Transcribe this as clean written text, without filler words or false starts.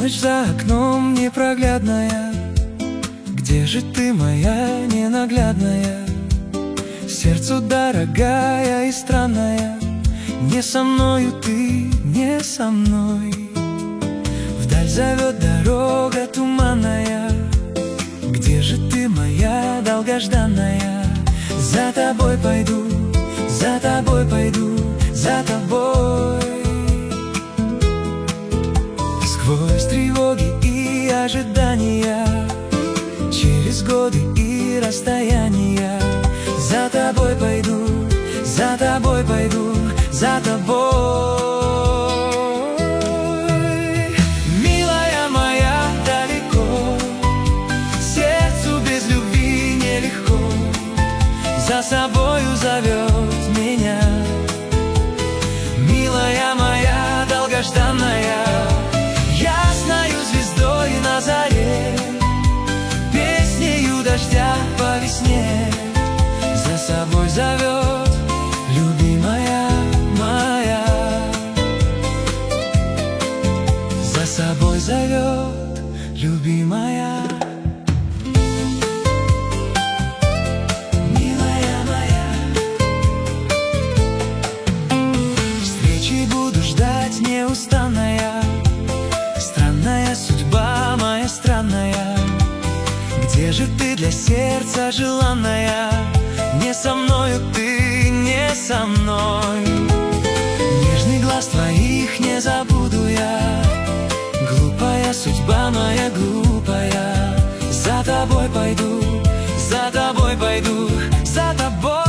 Ночь за окном непроглядная, где же ты, моя ненаглядная? Сердцу дорогая и странная, не со мною ты, не со мной. Вдаль зовет дорога туманная, где же ты, моя долгожданная? За тобой пойду, за тобой пойду, за тобой. Сквозь тревоги и ожидания, через годы и расстояния, за тобой пойду, за тобой пойду, за тобой. Милая моя, далеко, сердцу без любви нелегко, за собою зовет меня. Милая моя, долгожданная, ясною звездой на заре, песнею дождя по весне, за собой зовет любимая моя. За собой зовет любимая. Милая моя, встречи буду ждать неустанная. Странная судьба моя странная, где же ты для сердца желанная? Не со мною ты, не со мной. Нежный глаз твоих не забуду я. Глупая судьба моя, глупая. За тобой пойду, за тобой пойду, за тобой.